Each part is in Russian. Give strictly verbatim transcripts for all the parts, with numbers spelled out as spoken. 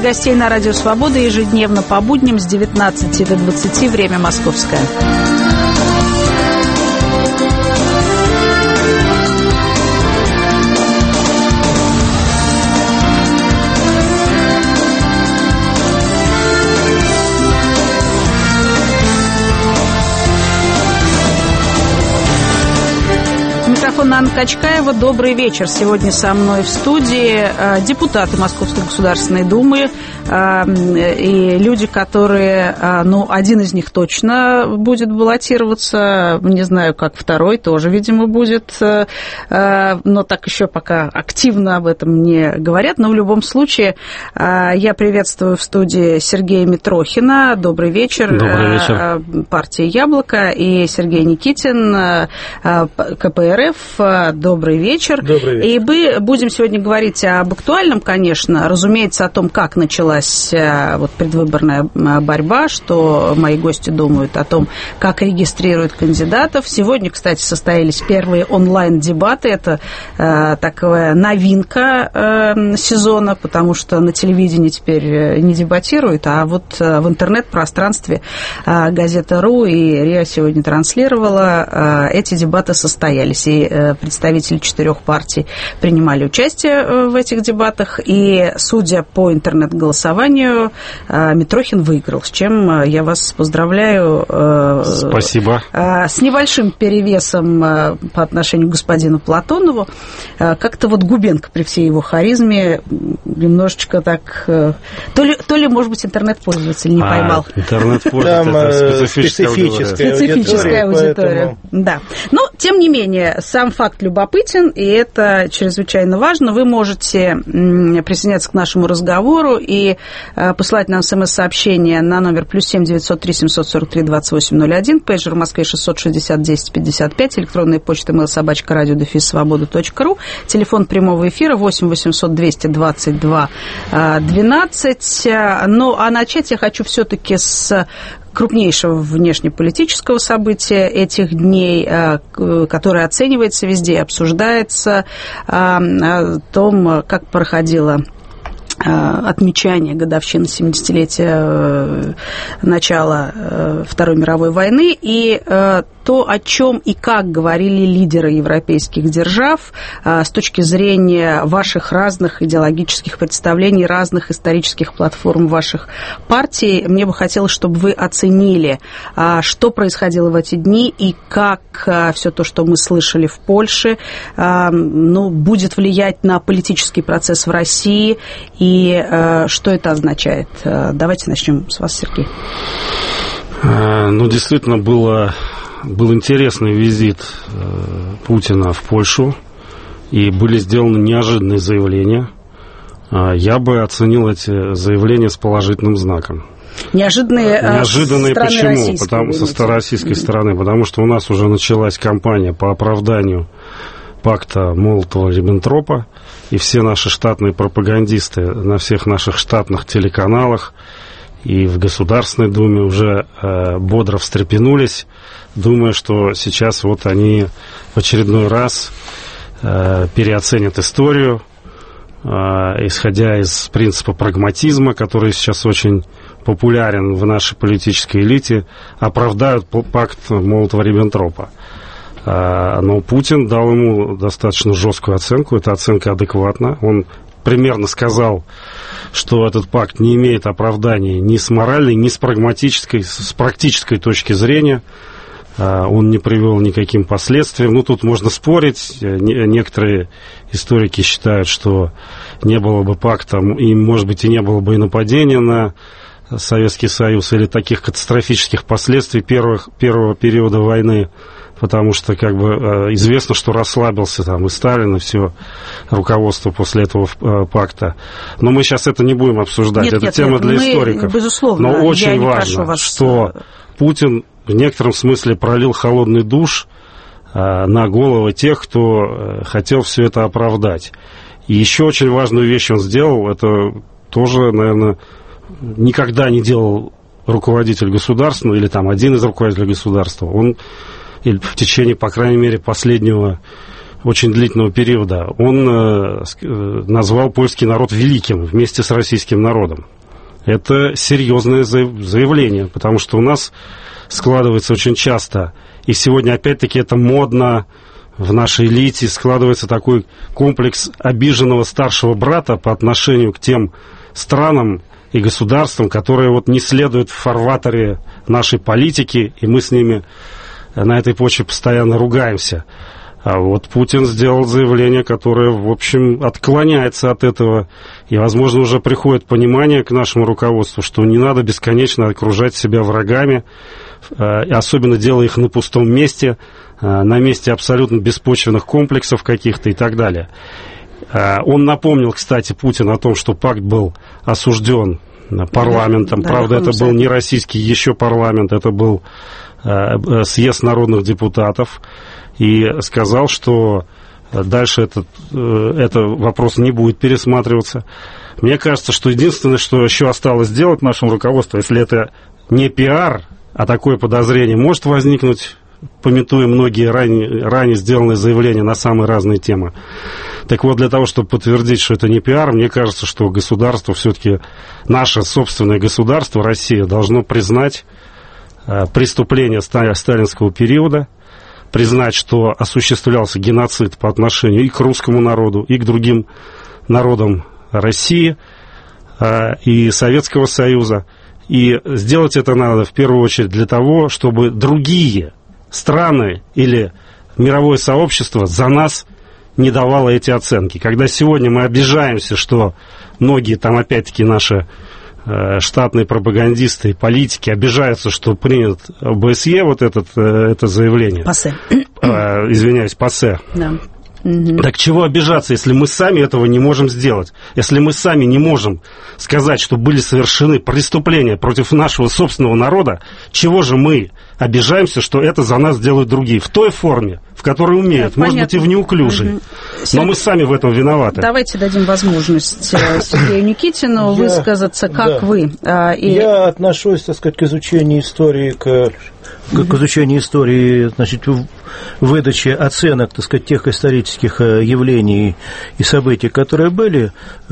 гостей на Радио Свобода ежедневно по будням с девятнадцати до двадцати, время московское. Анна Качкаева. Добрый вечер. Сегодня со мной в студии депутаты Московской Государственной Думы и люди, которые, ну, один из них точно будет баллотироваться, не знаю, как второй тоже, видимо, будет, но так еще пока активно об этом не говорят. Но в любом случае я приветствую в студии Сергея Митрохина. Добрый вечер. Добрый вечер. Партия «Яблоко», и Сергей Никитин, ка пэ эр эф. Добрый вечер. Добрый вечер. И мы будем сегодня говорить об актуальном, конечно, разумеется, о том, как началась вот предвыборная борьба, что мои гости думают о том, как регистрируют кандидатов. Сегодня, кстати, состоялись первые онлайн-дебаты. Это э, такая новинка э, сезона, потому что на телевидении теперь не дебатируют, а вот в интернет-пространстве э, Газета.ру и РИА сегодня транслировала, э, эти дебаты состоялись. И э, представители четырех партий принимали участие в этих дебатах, и, судя по интернет-голосованию, Митрохин выиграл, с чем я вас поздравляю. Спасибо. С небольшим перевесом по отношению к господину Платонову. Как-то вот Губенко при всей его харизме немножечко так... То ли, то ли может быть, интернет-пользователь не поймал. А, интернет-пользователь, это специфическая, специфическая аудитория. Специфическая аудитория, поэтому... да. Но, тем не менее, сам факт любопытен, и это чрезвычайно важно. Вы можете присоединяться к нашему разговору и посылать нам смс-сообщение на номер плюс семь девятьсот три семьсот сорок три двадцать восемь ноль один, пейджер в Москве шестьсот шестьдесят десять пятьдесят пять, электронная почта mail собачка радио дефис свобода точка ру, телефон прямого эфира восемь восемьсот двести двадцать два двенадцать. Ну, а начать я хочу все-таки с крупнейшего внешнеполитического события этих дней, которое оценивается везде, обсуждается, о том, как проходило отмечание годовщины семидесятилетия начала Второй мировой войны, и то, о чем и как говорили лидеры европейских держав с точки зрения ваших разных идеологических представлений, разных исторических платформ ваших партий. Мне бы хотелось, чтобы вы оценили, что происходило в эти дни и как все то, что мы слышали в Польше, ну, будет влиять на политический процесс в России, и что это означает. Давайте начнем с вас, Сергей. Ну, действительно, было... Был интересный визит Путина в Польшу, и были сделаны неожиданные заявления. Я бы оценил эти заявления с положительным знаком. Неожиданные, Неожиданные почему? Потому, со российской mm-hmm. стороны. Потому что у нас уже началась кампания по оправданию пакта Молотова-Риббентропа, и все наши штатные пропагандисты на всех наших штатных телеканалах и в Государственной Думе уже э, бодро встрепенулись, думая, что сейчас вот они в очередной раз э, переоценят историю, э, исходя из принципа прагматизма, который сейчас очень популярен в нашей политической элите, оправдают пакт Молотова-Риббентропа. Э, но Путин дал ему достаточно жесткую оценку, эта оценка адекватна. Он примерно сказал, что этот пакт не имеет оправдания ни с моральной, ни с прагматической, с практической точки зрения. Он не привел никаким последствиям. Ну, тут можно спорить. Некоторые историки считают, что не было бы пакта, и, может быть, и не было бы и нападения на Советский Союз, или таких катастрофических последствий первых, первого периода войны, потому что, как бы, известно, что расслабился там и Сталин, и все руководство после этого пакта. Но мы сейчас это не будем обсуждать. Нет, это нет, тема нет, для мы, историков. Безусловно, но очень я не важно, прошу вас... что Путин в некотором смысле пролил холодный душ на головы тех, кто хотел все это оправдать. И еще очень важную вещь он сделал, это тоже, наверное, никогда не делал руководитель государства, или там один из руководителей государства. Он в течение, по крайней мере, последнего очень длительного периода, он назвал польский народ великим вместе с российским народом. Это серьезное заявление, потому что у нас складывается очень часто, и сегодня опять-таки это модно в нашей элите, складывается такой комплекс обиженного старшего брата по отношению к тем странам и государствам, которые вот не следуют в фарватере нашей политики, и мы с ними на этой почве постоянно ругаемся. А вот Путин сделал заявление, которое, в общем, отклоняется от этого. И, возможно, уже приходит понимание к нашему руководству, что не надо бесконечно окружать себя врагами, особенно делая их на пустом месте, на месте абсолютно беспочвенных комплексов каких-то и так далее. Он напомнил, кстати, Путин о том, что пакт был осужден парламентом. Да, правда, да, это был не российский еще парламент, это был съезд народных депутатов. И сказал, что дальше этот, этот вопрос не будет пересматриваться. Мне кажется, что единственное, что еще осталось сделать нашему руководству, если это не пиар, а такое подозрение может возникнуть, памятуя многие ранее, ранее сделанные заявления на самые разные темы. Так вот, для того, чтобы подтвердить, что это не пиар, мне кажется, что государство, все-таки наше собственное государство, Россия, должно признать преступления сталинского периода, признать, что осуществлялся геноцид по отношению и к русскому народу, и к другим народам России и Советского Союза. И сделать это надо в первую очередь для того, чтобы другие страны или мировое сообщество за нас не давало эти оценки. Когда сегодня мы обижаемся, что многие там опять-таки наши штатные пропагандисты и политики обижаются, что принят ОБСЕ вот этот, это заявление. ПАСЕ. Э, извиняюсь, ПАСЕ. Да. Так чего обижаться, если мы сами этого не можем сделать? Если мы сами не можем сказать, что были совершены преступления против нашего собственного народа, чего же мы обижаемся, что это за нас делают другие? В той форме, в которой умеют, да, может быть, и в неуклюжей. Угу. Но мы сами в этом виноваты. Давайте дадим возможность Сергею Никитину высказаться, как да. вы. И... Я отношусь, так сказать, к изучению истории, к, к изучению истории, значит, выдачи оценок, так сказать, тех исторических явлений и событий, которые были,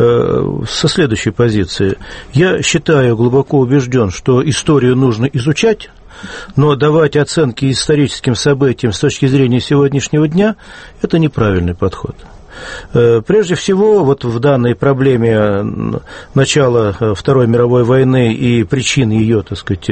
со следующей позиции. Я считаю, глубоко убежден, что историю нужно изучать, но давать оценки историческим событиям с точки зрения сегодняшнего дня – это неправильный подход. Прежде всего, вот в данной проблеме начала Второй мировой войны и причин ее, так сказать,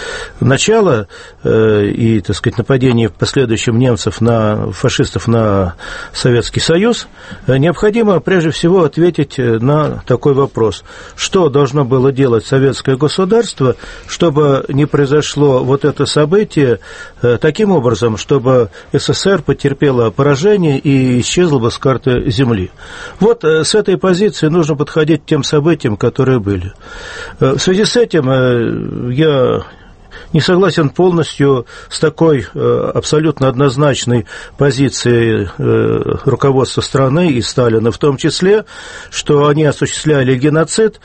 начала и, так сказать, нападения в последующем немцев на фашистов на Советский Союз, необходимо прежде всего ответить на такой вопрос: что должно было делать советское государство, чтобы не произошло вот это событие таким образом, чтобы СССР потерпело поражение и исчезло бы с карты земли. Вот с этой позиции нужно подходить к тем событиям, которые были. В связи с этим я не согласен полностью с такой абсолютно однозначной позицией руководства страны и Сталина в том числе, что они осуществляли геноцид.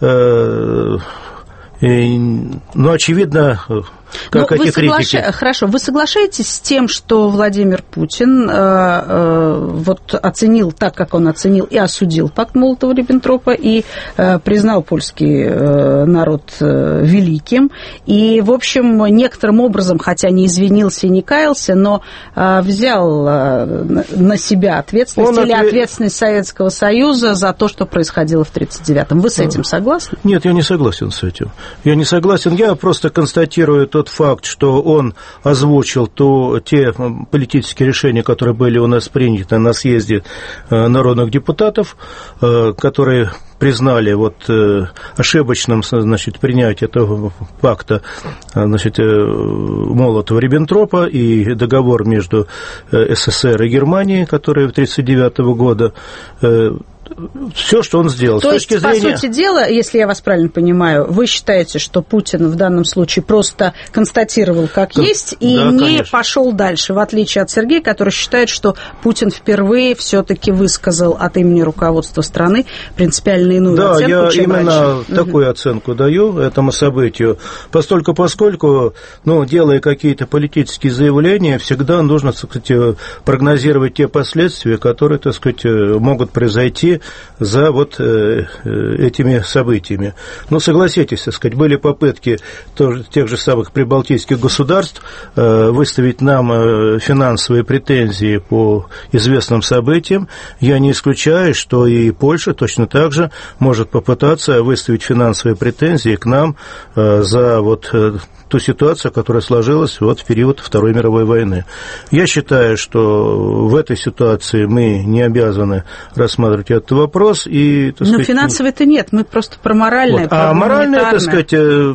Но, очевидно, как ну, эти соглаш... критики... Хорошо, вы соглашаетесь с тем, что Владимир Путин э, э, вот оценил так, как он оценил и осудил пакт Молотова-Риббентропа и э, признал польский э, народ э, великим, и, в общем, некоторым образом, хотя не извинился и не каялся, но э, взял э, на себя ответственность он или ответ... ответственность Советского Союза за то, что происходило в тридцать девятом. Вы с этим согласны? Нет, я не согласен с этим. Я не согласен, я просто констатирую тот факт, что он озвучил то, те политические решения, которые были у нас приняты на съезде народных депутатов, которые признали вот ошибочным, значит, принятие этого пакта, значит, Молотова-Риббентропа и договор между СССР и Германией, который в тысяча девятьсот тридцать девятого года. все, что он сделал. То С есть, точки зрения... по сути дела, если я вас правильно понимаю, вы считаете, что Путин в данном случае просто констатировал, как Кон... есть, и да, не конечно. пошел дальше, в отличие от Сергея, который считает, что Путин впервые все-таки высказал от имени руководства страны принципиально иную да, оценку, я чем именно раньше. такую угу. оценку даю этому событию, постольку, поскольку, ну, делая какие-то политические заявления, всегда нужно, так сказать, прогнозировать те последствия, которые, так сказать, могут произойти за вот этими событиями. Ну, согласитесь, так сказать, были попытки тоже, тех же самых прибалтийских государств выставить нам финансовые претензии по известным событиям. Я не исключаю, что и Польша точно так же может попытаться выставить финансовые претензии к нам за вот ту ситуацию, которая сложилась вот в период Второй мировой войны. Я считаю, что в этой ситуации мы не обязаны рассматривать этот вопрос. И, так Но сказать, финансовой-то нет, мы просто про моральное, вот. про А моральное, так сказать,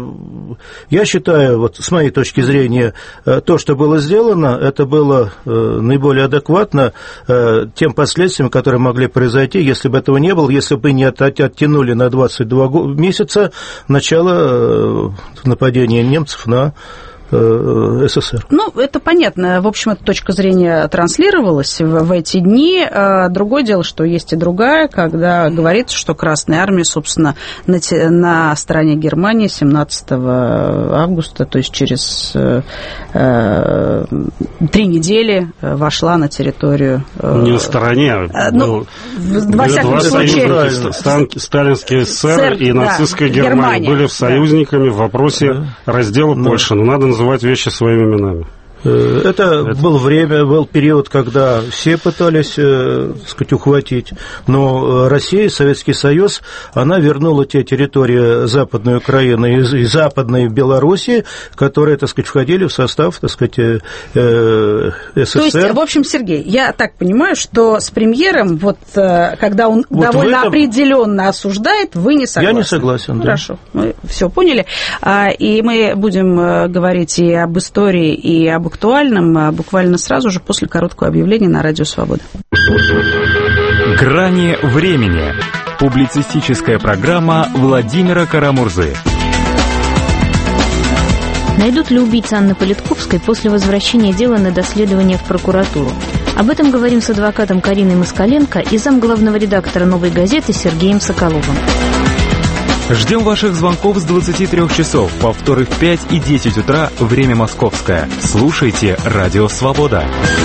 я считаю, вот с моей точки зрения, то, что было сделано, это было наиболее адекватно тем последствиям, которые могли произойти, если бы этого не было, если бы не оттянули на двадцать два месяца начало нападения немцев на СССР. Ну, это понятно. В общем, эта точка зрения транслировалась в, в эти дни. Другое дело, что есть и другая, когда говорится, что Красная Армия, собственно, на, те, на стороне Германии семнадцатого августа, то есть через э, э, три недели вошла на территорию... Э, Не на стороне, а ну, был, во всяком случае... Сталинский СССР и нацистская да, Германия, Германия были союзниками да. в вопросе да. раздела да. Польши. Но надо называть вещи своими именами. Это, Это было время, был период, когда все пытались, так сказать, ухватить, но Россия, Советский Союз, она вернула те территории Западной Украины и Западной Белоруссии, которые, так сказать, входили в состав, так сказать, СССР. То есть, в общем, Сергей, я так понимаю, что с премьером, вот, когда он вот довольно этом... определенно осуждает, вы не согласны? Я не согласен, да. Хорошо, мы все поняли. И мы будем говорить и об истории, и об актуальном буквально сразу же после короткого объявления на Радио Свобода. Грани времени. Публицистическая программа Владимира Карамурзы. Найдут ли убийцу Анны Политковской после возвращения дела на доследование в прокуратуру? Об этом говорим с адвокатом Кариной Москаленко и замглавного редактора «Новой газеты» Сергеем Соколовым. Ждем ваших звонков с двадцати трёх часов, повторы в пять и десять утра, время московское. Слушайте «Радио Свобода».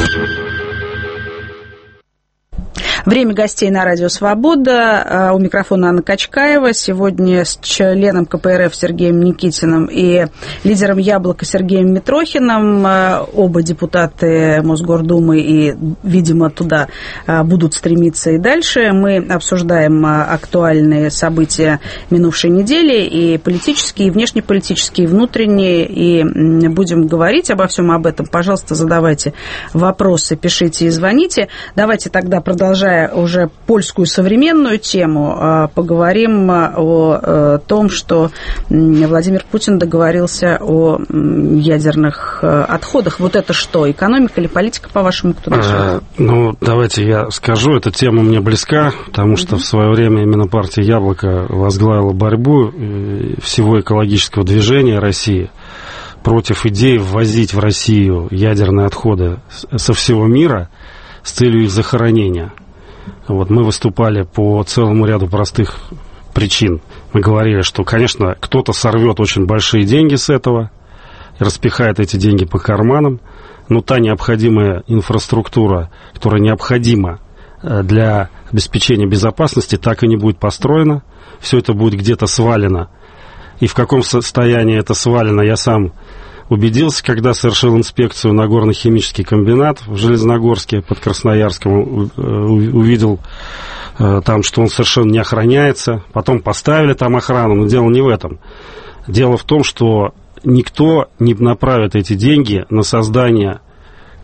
Время гостей на Радио Свобода. У микрофона Анна Качкаева. Сегодня с членом ка пэ эр эф Сергеем Никитиным и лидером «Яблока» Сергеем Митрохиным. Оба депутаты Мосгордумы и, видимо, туда будут стремиться и дальше. Мы обсуждаем актуальные события минувшей недели, и политические, и внешнеполитические, и внутренние, и будем говорить обо всем об этом. Пожалуйста, задавайте вопросы, пишите и звоните. Давайте тогда, продолжая уже польскую современную тему, поговорим о том, что Владимир Путин договорился о ядерных отходах. Вот это что, экономика или политика, по-вашему, кто начал? А, ну, давайте я скажу, эта тема мне близка, потому что mm-hmm. в свое время именно партия «Яблоко» возглавила борьбу всего экологического движения России против идеи ввозить в Россию ядерные отходы со всего мира с целью их захоронения. Вот, мы выступали по целому ряду простых причин. Мы говорили, что, конечно, кто-то сорвет очень большие деньги с этого, распихает эти деньги по карманам, но та необходимая инфраструктура, которая необходима для обеспечения безопасности, так и не будет построена. Все это будет где-то свалено. И в каком состоянии это свалено, я сам убедился, когда совершил инспекцию на горно-химический комбинат в Железногорске под Красноярском, увидел там, что он совершенно не охраняется. Потом поставили там охрану, но дело не в этом. Дело в том, что никто не направит эти деньги на создание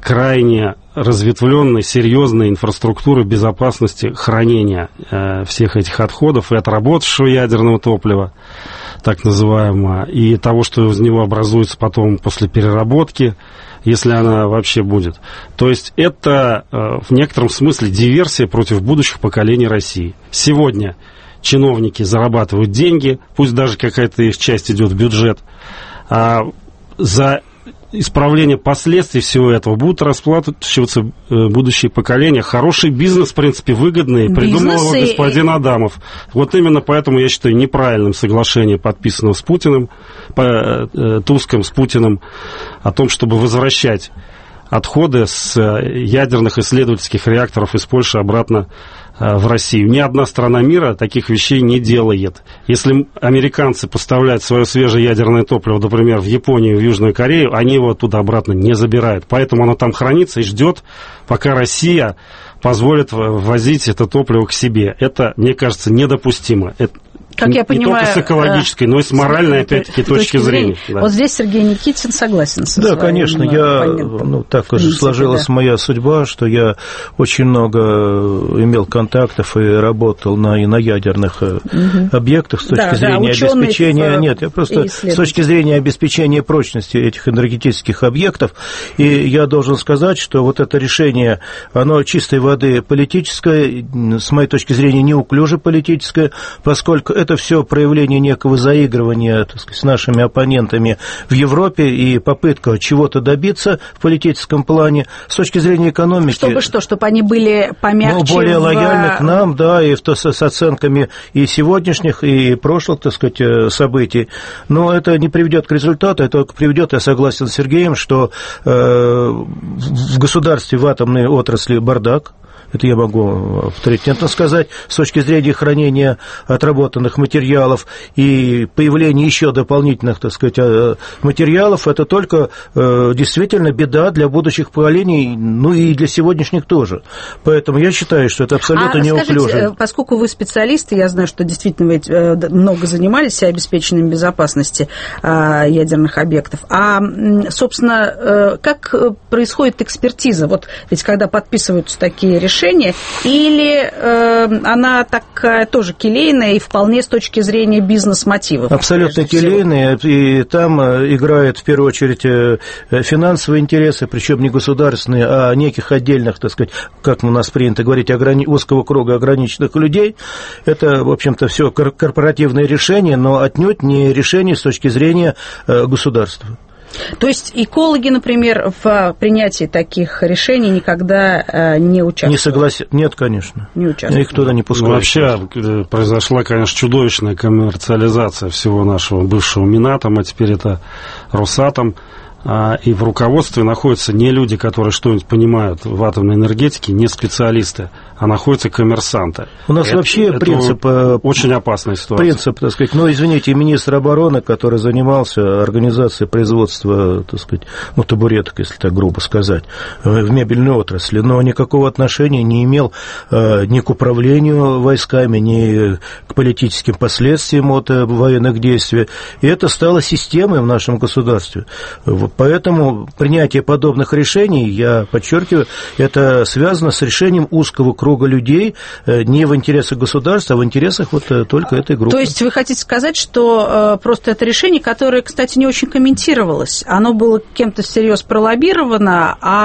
крайне разветвленной, серьезной инфраструктуры безопасности хранения э, всех этих отходов и отработавшего ядерного топлива, так называемого, и того, что из него образуется потом после переработки, если она вообще будет. То есть это э, в некотором смысле диверсия против будущих поколений России. Сегодня чиновники зарабатывают деньги, пусть даже какая-то их часть идет в бюджет, а за исправление последствий всего этого будут расплачиваться будущие поколения. Хороший бизнес, в принципе, выгодный, бизнес придумал его господин и... Адамов. Вот именно поэтому я считаю неправильным соглашение, подписанное с Путиным, по, э, Туском, с Путиным, о том, чтобы возвращать отходы с ядерных исследовательских реакторов из Польши обратно в Россию. Ни одна страна мира таких вещей не делает. Если американцы поставляют свое свежее ядерное топливо, например, в Японию, в Южную Корею, они его туда обратно не забирают. Поэтому оно там хранится и ждет, пока Россия позволит ввозить это топливо к себе. Это, мне кажется, недопустимо. Это как я понимаю, не только с экологической, но и с моральной, опять-таки, точки, точки зрения. зрения. Да. Вот здесь Сергей Никитин согласен с Да, конечно, я, ну, так уже сложилась да. моя судьба, что я очень много имел контактов и работал на, и на ядерных угу. объектах с точки да, зрения да, обеспечения... В... Нет, я просто с точки зрения обеспечения прочности этих энергетических объектов, и я должен сказать, что вот это решение, оно чистой воды политическое, с моей точки зрения, неуклюже политическое, поскольку это все проявление некого заигрывания, так сказать, с нашими оппонентами в Европе и попытка чего-то добиться в политическом плане. С точки зрения экономики... Чтобы что? Чтобы они были помягче? Ну, более в... лояльны к нам, да, и в, с, с оценками и сегодняшних, и прошлых, так сказать, событий. Но это не приведет к результату, это только приведет, я согласен с Сергеем, что э, в государстве, в атомной отрасли бардак. Это я могу авторитетно сказать, с точки зрения хранения отработанных материалов и появления еще дополнительных, так сказать, материалов, это только э, действительно беда для будущих поколений, ну и для сегодняшних тоже. Поэтому я считаю, что это абсолютно а неуклюже. Скажите, поскольку вы специалисты, я знаю, что действительно вы много занимались обеспечением безопасности э, ядерных объектов, а, собственно, э, как происходит экспертиза? Вот ведь когда подписываются такие решения, или э, она такая тоже келейная и вполне с точки зрения бизнес-мотивов? Абсолютно келейная, и там играют в первую очередь финансовые интересы, причем не государственные, а неких отдельных, так сказать, как у нас принято говорить, ограни... узкого круга ограниченных людей. Это, в общем-то, все корпоративные решения, но отнюдь не решения с точки зрения государства. То есть экологи, например, в принятии таких решений никогда не участвуют? Не согласен. Нет, конечно. Не участвуют. Их туда не пускают. Ну, вообще произошла, конечно, чудовищная коммерциализация всего нашего бывшего Минатома, а теперь это Росатом. И в руководстве находятся не люди, которые что-нибудь понимают в атомной энергетике, не специалисты, а находятся коммерсанты. У нас это, вообще это принцип... Очень опасная ситуация. Принцип, так сказать, ну, извините, министр обороны, который занимался организацией производства, так сказать, ну, табуреток, если так грубо сказать, в мебельной отрасли, но никакого отношения не имел ни к управлению войсками, ни к политическим последствиям от военных действий. И это стало системой в нашем государстве. Поэтому принятие подобных решений, я подчеркиваю, это связано с решением узкого круга людей не в интересах государства, а в интересах вот только этой группы. То есть вы хотите сказать, что просто это решение, которое, кстати, не очень комментировалось, оно было кем-то всерьез пролоббировано, а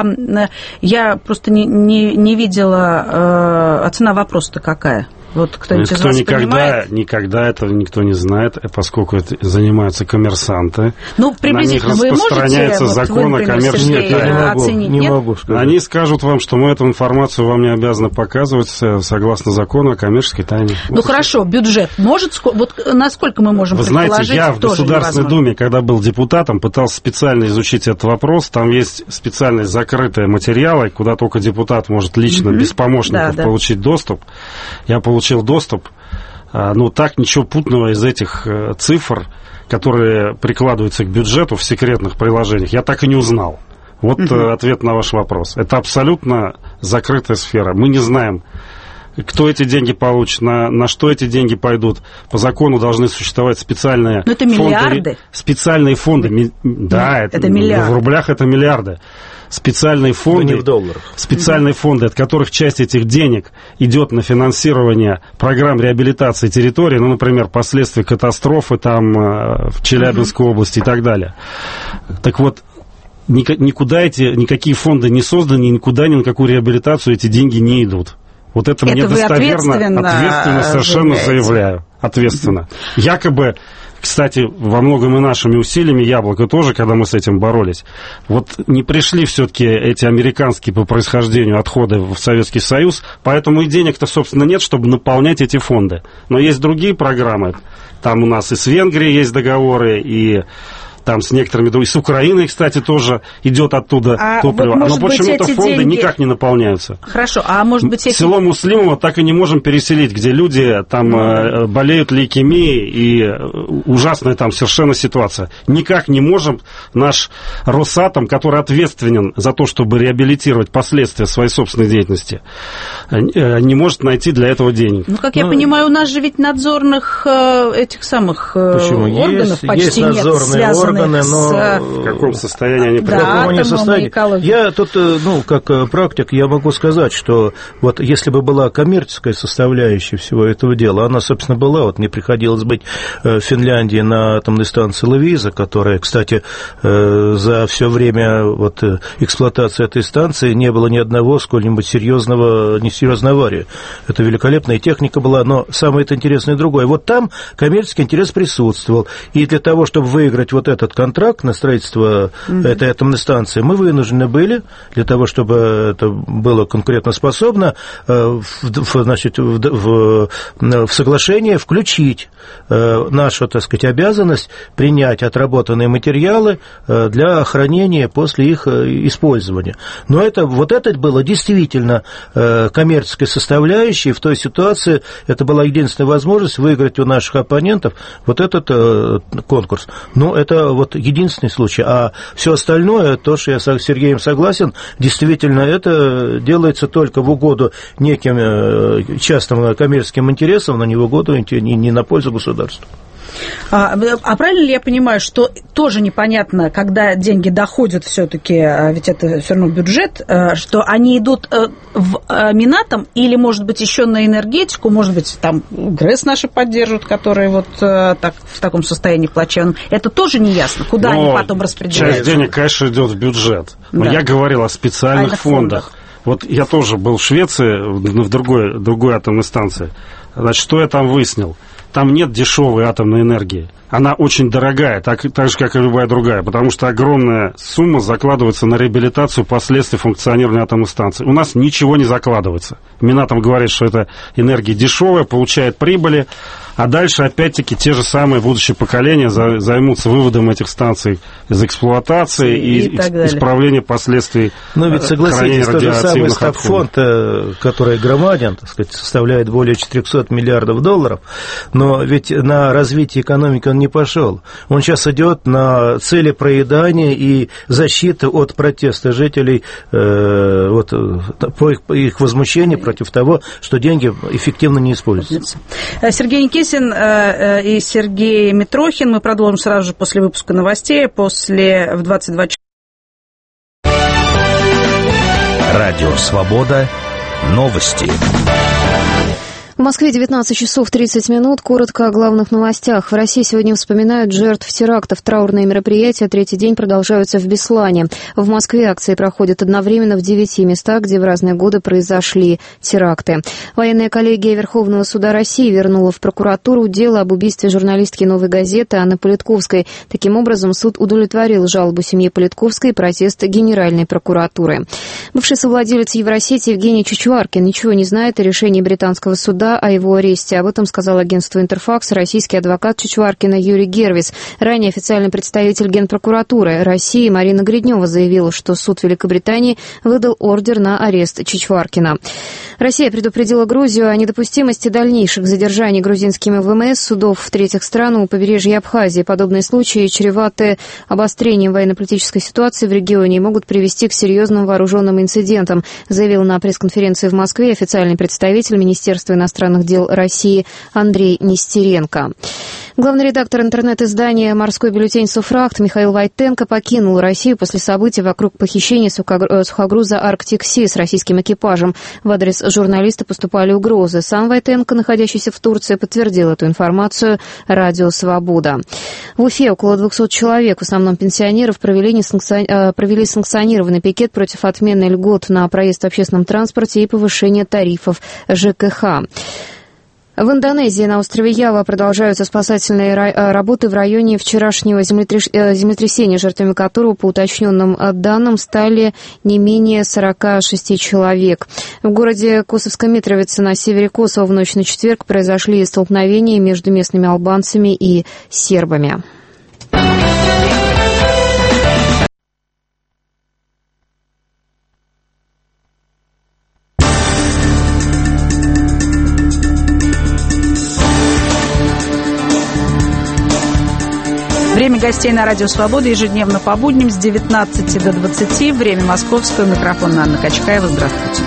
я просто не, не, не видела, а цена вопроса-то какая? Вот кто-нибудь из вас никогда, понимает? Никогда этого никто не знает, поскольку это занимаются коммерсанты. Ну, приблизительно на них вы распространяется можете, закон вот, о коммерческой тайне. Не могу, оценить, не нет? могу сказать. Они скажут вам, что мы эту информацию вам не обязаны показывать согласно закону о коммерческой тайне. Ну, вот хорошо, это. Бюджет может... Вот насколько мы можем Вы предположить, знаете, я в Государственной невозможно. Думе, когда был депутатом, пытался специально изучить этот вопрос. Там есть специальные закрытые материалы, куда только депутат может лично, mm-hmm. без помощников, да, получить да. доступ. Я получил доступ. Ну, так ничего путного из этих цифр, которые прикладываются к бюджету в секретных приложениях, я так и не узнал. Вот uh-huh. ответ на ваш вопрос. Это абсолютно закрытая сфера. Мы не знаем, кто эти деньги получит, на, на что эти деньги пойдут. По закону должны существовать специальные Но это миллиарды. фонды. Специальные фонды. Ми, да, это, это, это миллиарды. В рублях это миллиарды. Специальные фонды, не в долларах. специальные mm-hmm. фонды, от которых часть этих денег идет на финансирование программ реабилитации территории, ну, например, последствий катастрофы там в Челябинской mm-hmm. области и так далее. Так вот, никуда эти, никакие фонды не созданы, никуда ни на какую реабилитацию эти деньги не идут. Вот это, это мне достоверно, ответственно, ответственно совершенно заявляете. заявляю. Ответственно. Якобы, кстати, во многом и нашими усилиями Яблоко тоже, когда мы с этим боролись, вот не пришли все-таки эти американские по происхождению отходы в Советский Союз, поэтому и денег-то, собственно, нет, чтобы наполнять эти фонды. Но есть другие программы. Там у нас и с Венгрией есть договоры, и там с некоторыми другими, с Украиной, кстати, тоже идет оттуда а топливо. Вот, но почему-то фонды деньги... никак не наполняются. Хорошо, а может быть... Эти... Село Муслимово так и не можем переселить, где люди там mm-hmm. болеют лейкемией, и ужасная там совершенно ситуация. Никак не можем наш Росатом, который ответственен за то, чтобы реабилитировать последствия своей собственной деятельности, не может найти для этого денег. Ну, как я ну, понимаю, у нас же ведь надзорных этих самых почему? органов есть, почти есть нет, связанных органы, но с... В каком состоянии они да, в каком они состоянии? Я тут, ну, как практик, я могу сказать, что вот если бы была коммерческая составляющая всего этого дела, она, собственно, была, вот мне приходилось быть в Финляндии на атомной станции Ловиза, которая, кстати, за все время вот эксплуатации этой станции не было ни одного сколь-нибудь серьезного, несерьезной аварии. Это великолепная техника была, но самое это интересное другое. Вот там коммерческий интерес присутствовал, и для того, чтобы выиграть вот этот контракт на строительство mm-hmm. этой атомной станции, мы вынуждены были, для того, чтобы это было конкурентоспособно, в, значит, в, в, в соглашение включить нашу, так сказать, обязанность принять отработанные материалы для хранения после их использования. Но это, вот это было действительно коммерческой составляющей. В той ситуации это была единственная возможность выиграть у наших оппонентов вот этот конкурс. Но это вот единственный случай, а все остальное, то, что я с Сергеем согласен, действительно, это делается только в угоду неким частным коммерческим интересам, но не в угоду, не на пользу государству. А, а правильно ли я понимаю, что тоже непонятно, когда деньги доходят все-таки, ведь это все равно бюджет, что они идут в Минатом или, может быть, еще на энергетику, может быть, там ГРЭС наши поддерживают, которые вот так, в таком состоянии плачевном. Это тоже не ясно, куда но они потом распределяются. Часть денег, конечно, идет в бюджет. Но да. я говорил о специальных а фондах. фондах. Вот я тоже был в Швеции, в другой, другой атомной станции. Значит, что я там выяснил? Там нет дешевой атомной энергии. Она очень дорогая, так, так же, как и любая другая, потому что огромная сумма закладывается на реабилитацию последствий функционирования атомной станции. У нас ничего не закладывается. Минатом говорит, что это энергия дешевая, получает прибыли, а дальше, опять-таки, те же самые будущие поколения займутся выводом этих станций из эксплуатации и, и исправлением последствий. Но ведь согласитесь, тот же самый стабфонд, который громаден, так сказать, составляет более четырехсот миллиардов долларов, но ведь на развитие экономики он не пошел. Он сейчас идет на цели проедания и защиты от протеста жителей, э, вот, по их, по их возмущению против того, что деньги эффективно не используются. Сергей Никисин э, и Сергей Митрохин. Мы продолжим сразу же после выпуска новостей, после в двадцать два часа. Радио «Свобода». Новости. В Москве девятнадцать часов тридцать минут. Коротко о главных новостях. В России сегодня вспоминают жертв терактов. Траурные мероприятия третий день продолжаются в Беслане. В Москве акции проходят одновременно в девяти местах, где в разные годы произошли теракты. Военная коллегия Верховного суда России вернула в прокуратуру дело об убийстве журналистки «Новой газеты» Анны Политковской. Таким образом, суд удовлетворил жалобу семьи Политковской и протест Генеральной прокуратуры. Бывший совладелец Евросети Евгений Чичваркин ничего не знает о решении британского суда суда о его аресте. Об этом сказал агентству «Интерфакс» российский адвокат Чичваркина Юрий Гервис. Ранее официальный представитель Генпрокуратуры России Марина Гриднева заявила, что суд Великобритании выдал ордер на арест Чичваркина. Россия предупредила Грузию о недопустимости дальнейших задержаний грузинскими ВМС судов в третьих стран у побережья Абхазии. Подобные случаи чреваты обострением военно-политической ситуации в регионе и могут привести к серьезным вооруженным инцидентам, заявил на пресс-конференции в Москве официальный представитель Министерства иностранных дел России Андрей Нестеренко. Главный редактор интернет-издания «Морской бюллетень Суфракт» Михаил Войтенко покинул Россию после событий вокруг похищения сухогруза «Арктик-Си» с российским экипажем. В адрес журналиста поступали угрозы. Сам Войтенко, находящийся в Турции, подтвердил эту информацию «Радио Свобода». В Уфе около двухсот человек, в основном пенсионеров, провели, несанкцион... провели санкционированный пикет против отмены льгот на проезд в общественном транспорте и повышения тарифов ЖКХ. В Индонезии на острове Ява продолжаются спасательные работы в районе вчерашнего землетрясения, жертвами которого, по уточненным данным, стали не менее сорока шести человек. В городе Косовской Митровице на севере Косово в ночь на четверг произошли столкновения между местными албанцами и сербами. Время гостей на Радио Свобода ежедневно по будням с девятнадцати до двадцати. Время московское. Микрофон Анна Качкаева. Здравствуйте.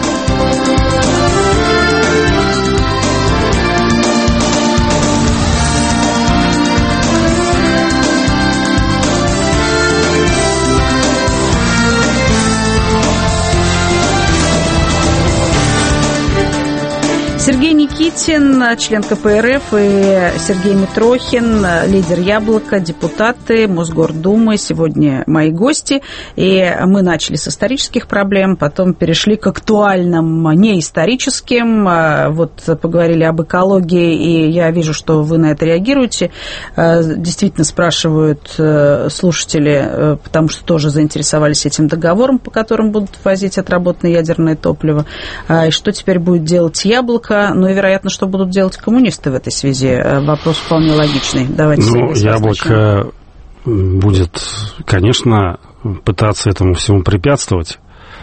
Сергей Никитин, член ка пэ эр эф, и Сергей Митрохин, лидер «Яблока», депутаты Мосгордумы, сегодня мои гости. И мы начали с исторических проблем, потом перешли к актуальным неисторическим. Вот поговорили об экологии, и я вижу, что вы на это реагируете. Действительно спрашивают слушатели, потому что тоже заинтересовались этим договором, по которым будут возить отработанное ядерное топливо. И что теперь будет делать «Яблоко»? Ну и, вероятно, что будут делать коммунисты в этой связи. Вопрос вполне логичный. Давайте, ну, «Яблоко» будет, конечно, пытаться этому всему препятствовать.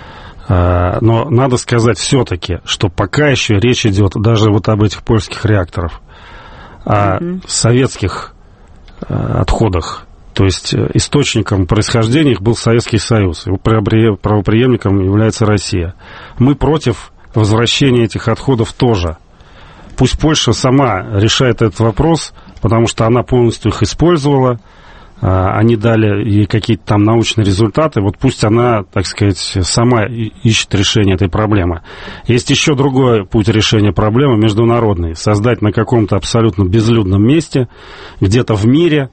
Но надо сказать все-таки, что пока еще речь идет даже вот об этих польских реакторах, о mm-hmm. советских отходах. То есть источником происхождения их был Советский Союз. Его правопреемником является Россия. Мы против возвращение этих отходов тоже. Пусть Польша сама решает этот вопрос, потому что она полностью их использовала, они дали ей какие-то там научные результаты, вот пусть она, так сказать, сама ищет решение этой проблемы. Есть еще другой путь решения проблемы, международный. Создать на каком-то абсолютно безлюдном месте, где-то в мире,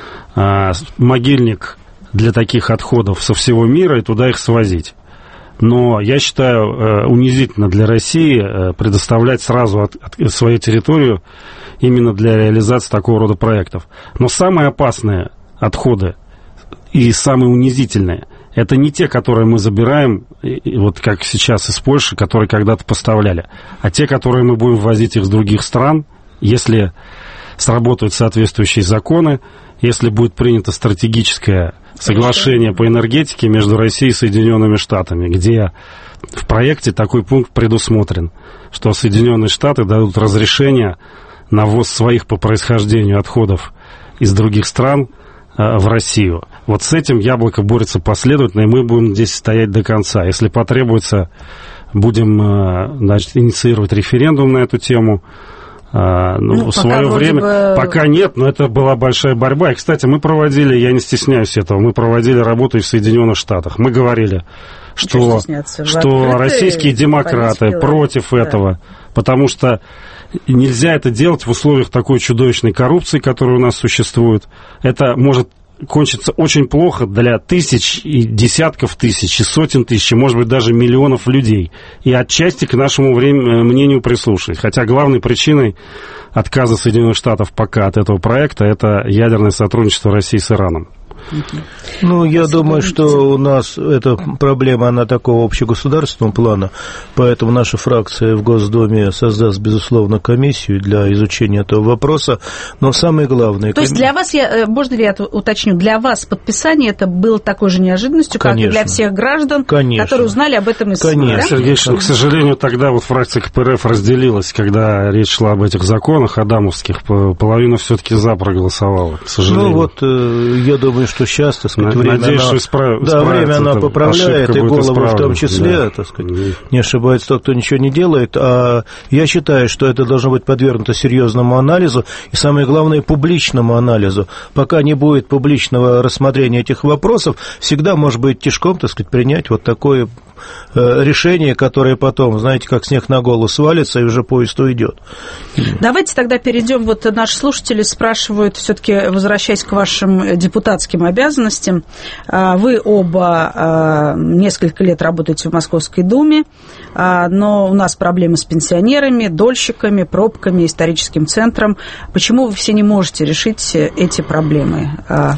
могильник для таких отходов со всего мира и туда их свозить. Но я считаю унизительно для России предоставлять сразу от, от, свою территорию именно для реализации такого рода проектов. Но самые опасные отходы и самые унизительные — это не те, которые мы забираем, вот как сейчас из Польши, которые когда-то поставляли, а те, которые мы будем ввозить из других стран, если сработают соответствующие законы, если будет принято стратегическое соглашение по энергетике между Россией и Соединенными Штатами, где в проекте такой пункт предусмотрен, что Соединенные Штаты дадут разрешение на ввоз своих по происхождению отходов из других стран э, в Россию. Вот с этим «Яблоко» борется последовательно, и мы будем здесь стоять до конца. Если потребуется, будем э, значит, инициировать референдум на эту тему. А, ну, ну, в свое время бы... пока нет, но это была большая борьба. И, кстати, мы проводили, я не стесняюсь этого, мы проводили работу и в Соединенных Штатах. Мы говорили, что, что российские демократы против да. этого, потому что нельзя это делать в условиях такой чудовищной коррупции, которая у нас существует. Это может кончится очень плохо для тысяч и десятков тысяч, и сотен тысяч, и, может быть, даже миллионов людей. И отчасти к нашему времени, мнению прислушались. Хотя главной причиной отказа Соединенных Штатов пока от этого проекта — это ядерное сотрудничество России с Ираном. Ну, я думаю, что у нас эта проблема, она такого общегосударственного плана, поэтому наша фракция в Госдуме создаст, безусловно, комиссию для изучения этого вопроса, но самое главное... То есть для вас, я, можно ли я уточню, для вас подписание это было такой же неожиданностью, Конечно. как и для всех граждан, Конечно. которые узнали об этом из СМИ, да? Сергей, к сожалению, тогда вот фракция КПРФ разделилась, когда речь шла об этих законах адамовских, половина все-таки за проголосовала, к сожалению. Ну вот, я думаю, что сейчас, так сказать, время, Надеюсь, она, что исправ... да, время она поправляет, и голову в том числе, да. так сказать, не ошибается тот, кто ничего не делает. А я считаю, что это должно быть подвергнуто серьезному анализу и, самое главное, публичному анализу. Пока не будет публичного рассмотрения этих вопросов, всегда может быть тяжком, так сказать, принять вот такое решение, которое потом, знаете, как снег на голову свалится, и уже поезд уйдет. Давайте тогда перейдем. Вот наши слушатели спрашивают, все-таки возвращаясь к вашим депутатским обязанностям, вы оба несколько лет работаете в Московской Думе, но у нас проблемы с пенсионерами, дольщиками, пробками, историческим центром. Почему вы все не можете решить эти проблемы?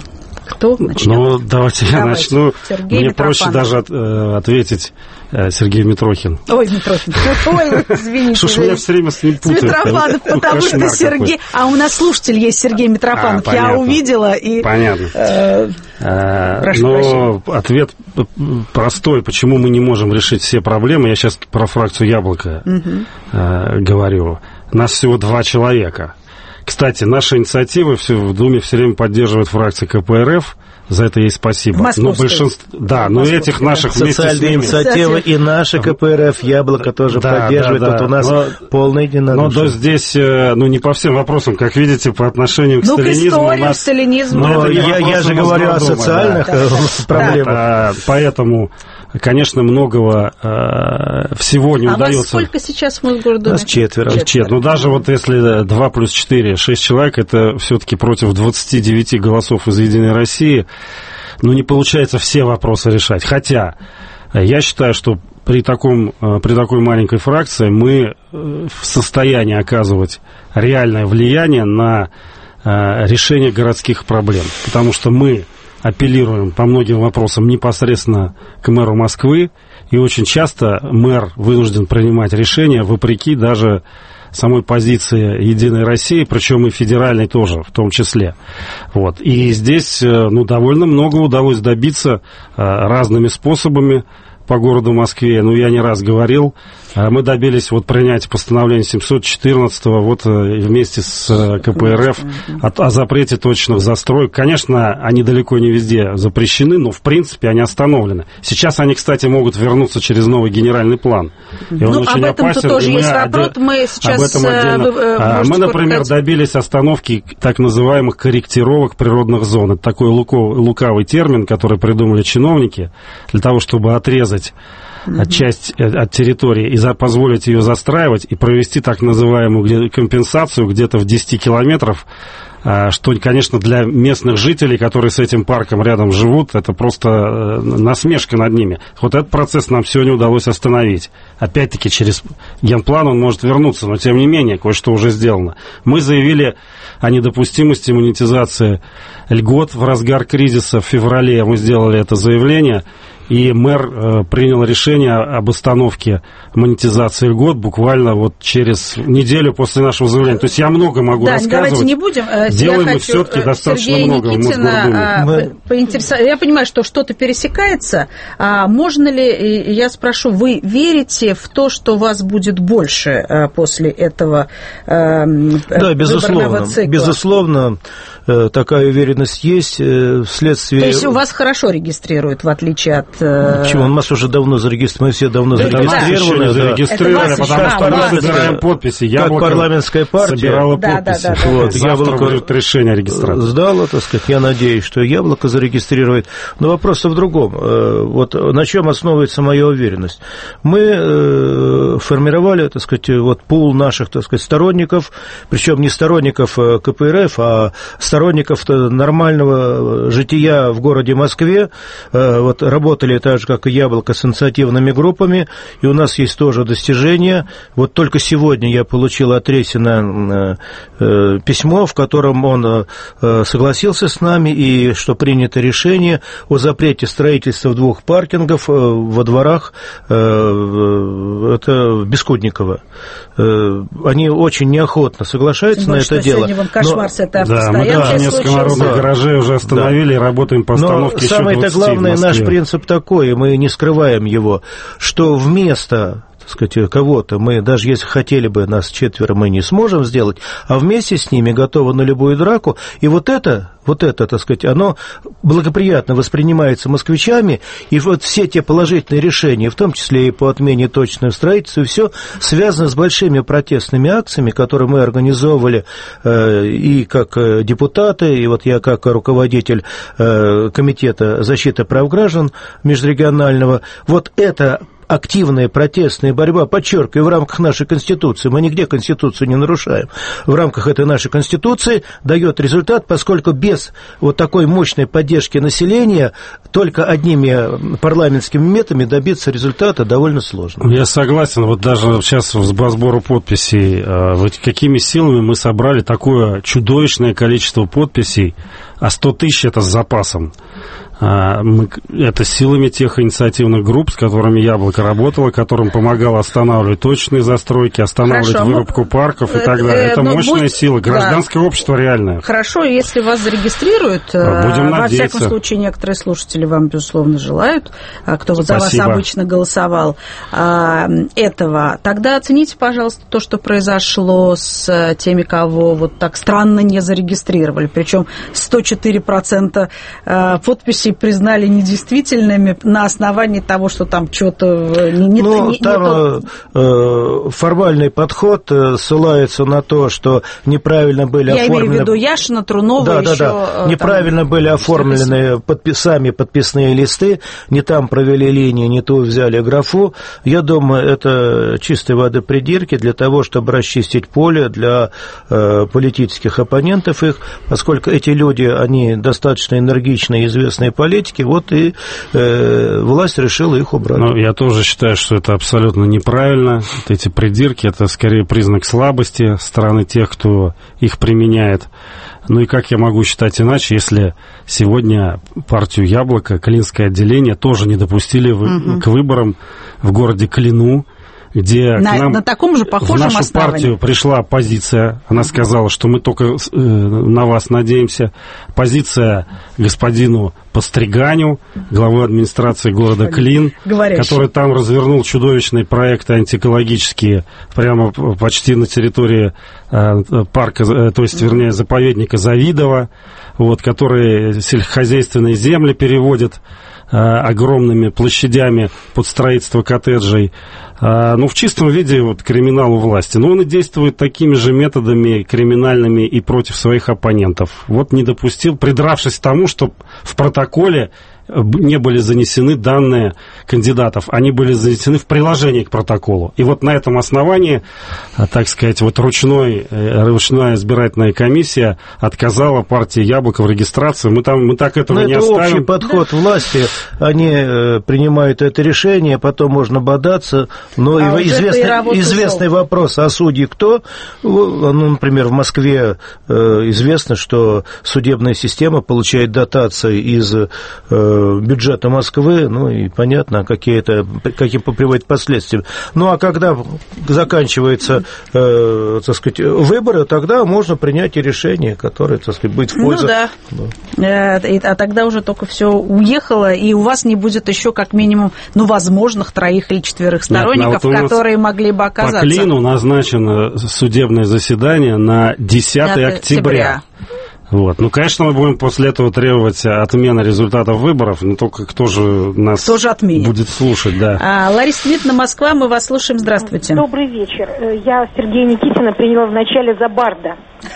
Кто начнет? Ну, давайте, давайте я начну. Сергей Мне Митрофанов. проще даже от, э, ответить э, Сергей Митрохин. Ой, Митрохин. Ой, извините. Что ж меня все время с ним путают? Митрофанов, потому что Сергей... А у нас слушатель есть Сергей Митрофанов. А, я увидела и... Понятно. Э, прошу Но прощения. ответ простой. Почему мы не можем решить все проблемы? Я сейчас про фракцию «Яблоко» угу. э, говорю. Нас всего два человека. Кстати, наши инициативы все, в Думе все время поддерживает фракция КПРФ. За это ей спасибо. Но большинство, да, но этих наших социальные инициативы и наши КПРФ, «Яблоко» тоже да, поддерживает. Да, да. Вот у нас но, полное единодушие. Но здесь, ну, не по всем вопросам, как видите, по отношению к ну, сталинизму. Ну, к истории, у нас, сталинизму. Но я, я же говорю о социальных да. проблемах. Да, поэтому... Конечно, многого э, всего не а удается. А вас сколько сейчас в Мосгордуме? Нас четверо. четверо. Ну, даже вот если два плюс четыре, шесть человек, это все-таки против двадцати девяти голосов из «Единой России», ну, не получается все вопросы решать. Хотя, я считаю, что при, таком, при такой маленькой фракции мы в состоянии оказывать реальное влияние на решение городских проблем. Потому что мы апеллируем по многим вопросам непосредственно к мэру Москвы, и очень часто мэр вынужден принимать решения вопреки даже самой позиции «Единой России», причем и федеральной тоже в том числе. Вот. И здесь ну, довольно много удалось добиться разными способами по городу Москве. Ну, я не раз говорил, мы добились вот принятия постановления семьсот четырнадцатого вот вместе с КПРФ о, о запрете точных застроек. Конечно, они далеко не везде запрещены, но в принципе они остановлены. Сейчас они, кстати, могут вернуться через новый генеральный план. И он ну, очень об этом опасен. тоже мы есть вопрос. Мы сейчас... Об этом отдельно. Вы, мы, например, сказать... добились остановки так называемых корректировок природных зон. Это такой лукав, лукавый термин, который придумали чиновники для того, чтобы отрезать Mm-hmm. часть от территории и за, позволить ее застраивать и провести так называемую компенсацию где-то в десяти километров, что, конечно, для местных жителей, которые с этим парком рядом живут, это просто насмешка над ними. Вот этот процесс нам сегодня удалось остановить. Опять-таки, через генплан он может вернуться, но, тем не менее, кое-что уже сделано. Мы заявили о недопустимости монетизации льгот в разгар кризиса в феврале. Мы сделали это заявление. И мэр э, принял решение об остановке монетизации льгот буквально вот через неделю после нашего заявления. То есть я много могу да, рассказывать. Давайте не будем. Делаем я мы все-таки достаточно Сергея много Никитина, в Мосгордуме. Мы... Поинтересов... Я понимаю, что что-то пересекается. А можно ли, я спрошу, вы верите в то, что вас будет больше после этого э, да, безусловно, цикла? Безусловно, такая уверенность есть вследствие... То есть у вас хорошо регистрируют, в отличие от... Почему? У нас уже давно зарегистрированы, мы все давно да, зарегистрированы. Да. Зарегистрировали, потому что мы собираем подписи. Яблоко как парламентская партия собирала да, подписи. Да, да, да, вот, да. Яблоко будет решение о регистрации. Сдало, так сказать, я надеюсь, что Яблоко зарегистрирует. Но вопрос в другом. Вот на чем основывается моя уверенность? Мы формировали, так сказать, вот пул наших, так сказать, сторонников, причем не сторонников КПРФ, а сторонников сторонников нормального жития в городе Москве. Вот работали так же, как и «Яблоко», с инициативными группами, и у нас есть тоже достижения. Вот только сегодня я получил от Ресина письмо, в котором он согласился с нами, и что принято решение о запрете строительства двух паркингов во дворах, это в Бескудниково. Они очень неохотно соглашаются Тем на это дело. Сегодня вон кошмар но... с этой да, мы даже несколько народных гаражей уже остановили, да. И работаем по остановке еще двадцати в Москве. Но самое-то главное, наш принцип такой, и мы не скрываем его, что вместо... сказать, кого-то мы, даже если хотели бы, нас четверо, мы не сможем сделать, а вместе с ними готовы на любую драку, и вот это, вот это, так сказать, оно благоприятно воспринимается москвичами, и вот все те положительные решения, в том числе и по отмене точного строительства, и все связано с большими протестными акциями, которые мы организовывали э, и как депутаты, и вот я как руководитель э, комитета защиты прав граждан межрегионального, вот это активная протестная борьба, подчеркиваю, в рамках нашей Конституции, мы нигде Конституцию не нарушаем, в рамках этой нашей Конституции дает результат, поскольку без вот такой мощной поддержки населения только одними парламентскими методами добиться результата довольно сложно. Я согласен, вот даже сейчас по сбору подписей, вот какими силами мы собрали такое чудовищное количество подписей, а сто тысяч это с запасом. Мы, это силами тех инициативных групп, с которыми «Яблоко» работало, которым помогало останавливать точные застройки, останавливать Хорошо, вырубку парков и так далее. Это мощная будет... сила, гражданское да. общество реальное. Хорошо, если вас зарегистрируют, Будем во надеяться. всяком случае, некоторые слушатели вам, безусловно, желают, кто вот за вас обычно голосовал, этого, тогда оцените, пожалуйста, то, что произошло с теми, кого вот так странно не зарегистрировали, причем сто четыре процента подписей признали недействительными на основании того, что там что-то не, не, ну, не, там не то... э, формальный подход ссылается на то, что неправильно были Я оформлены... имею в виду Яшина, Трунова, да, еще... Да, да, неправильно там... были оформлены подпи... сами подписные листы, не там провели линии, не ту взяли графу. Я думаю, это чистой воды придирки для того, чтобы расчистить поле для э, политических оппонентов их, поскольку эти люди, они достаточно энергичные и известные политики, вот и э, власть решила их убрать. Ну, я тоже считаю, что это абсолютно неправильно. Вот эти придирки, это скорее признак слабости стороны тех, кто их применяет. Ну и как я могу считать иначе, если сегодня партию «Яблоко», Клинское отделение тоже не допустили угу. к выборам в городе Клину, где на, к нам, на таком же похожем в нашу основании. партию пришла оппозиция. Она сказала, что мы только э, на вас надеемся. Позиция господину Постриганю, главы администрации города Клин, Говорящий. который там развернул чудовищные проекты антиэкологические прямо почти на территории э, парка, э, то есть, вернее, заповедника Завидово, вот, который сельскохозяйственные земли переводит огромными площадями под строительство коттеджей. Ну, в чистом виде вот, криминал у власти. Но он и действует такими же методами криминальными и против своих оппонентов. Вот не допустил, придравшись к тому, что в протоколе не были занесены данные кандидатов, они были занесены в приложении к протоколу. И вот на этом основании, так сказать, вот ручной, ручная избирательная комиссия отказала партии «Яблоко» в регистрации. Мы, там, мы так этого Но не это оставим. Это общий подход да. власти. Они принимают это решение, потом можно бодаться. Но а известный, известный вопрос, а судьи кто? Ну, например, в Москве известно, что судебная система получает дотации из бюджета Москвы, ну и понятно, какие это, каким приводит последствия. Ну а когда заканчиваются, э, так сказать, выборы, тогда можно принять и решение, которое, так сказать, будет в пользу. Ну да. да. А тогда уже только все уехало, и у вас не будет еще как минимум, ну, возможных троих или четверых сторонников, Нет, вот которые могли бы оказаться. По Клину назначено судебное заседание на десятое октября. Вот. Ну, конечно, мы будем после этого требовать отмены результатов выборов, но только кто же нас кто же будет слушать, да. А, Лариса Дмитриевна, Москва, мы вас слушаем, здравствуйте. Добрый вечер. Я Сергея Никитина приняла вначале за барда.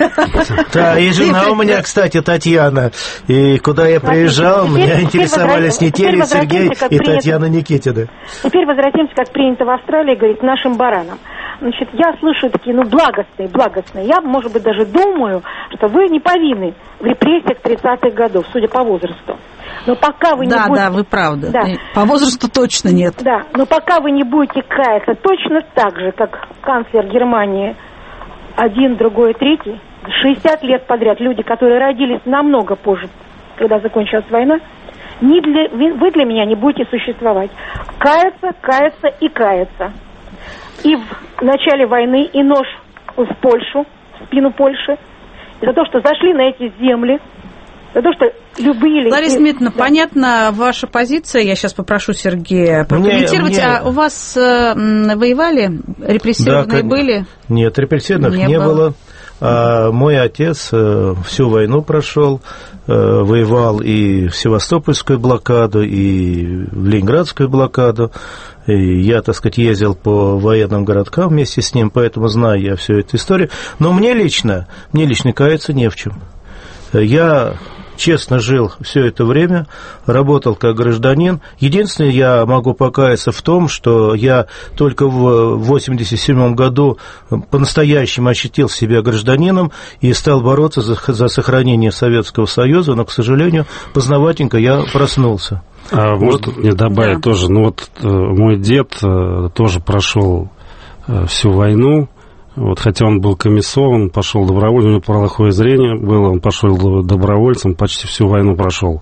Да, и жена у меня, кстати, Татьяна. И куда я приезжал, меня интересовались не Теле, Сергей и Татьяна Никитина. Теперь возвратимся, как принято в Австралии, говорит, к нашим баранам. значит, я слышу такие, ну, благостные, благостные. Я, может быть, даже думаю, что вы не повинны в репрессиях тридцатых годов, судя по возрасту. Но пока вы не да, будете... Да, да, вы правы. Да. По возрасту точно нет. Да, но пока вы не будете каяться точно так же, как канцлер Германии, один, другой, третий, шестьдесят лет подряд, люди, которые родились намного позже, когда закончилась война, не для, вы для меня не будете существовать. Каяться, каяться и каяться. И в начале войны, и нож в Польшу, в спину Польши, и за то, что зашли на эти земли, за то, что любили... Лариса Дмитриевна, да. Понятна ваша позиция. Я сейчас попрошу Сергея прокомментировать. Мне, мне... А у вас э, воевали? Репрессированные да, были? Нет, репрессированных не, не было. было. А мой отец э, всю войну прошел, э, воевал и в Севастопольскую блокаду, и в Ленинградскую блокаду. И я, так сказать, ездил по военным городкам вместе с ним, поэтому знаю я всю эту историю. Но мне лично, мне лично каяться не в чем. Я честно жил все это время, работал как гражданин. Единственное, я могу покаяться в том, что я только в восемьдесят седьмом году по-настоящему ощутил себя гражданином и стал бороться за, за сохранение Советского Союза, но, к сожалению, поздноватенько я проснулся. А, вот. Может, мне добавить да. тоже, ну вот мой дед тоже прошел всю войну. Вот, хотя он был комиссован, пошел добровольцем, у него плохое зрение было, он пошел добровольцем, почти всю войну прошел.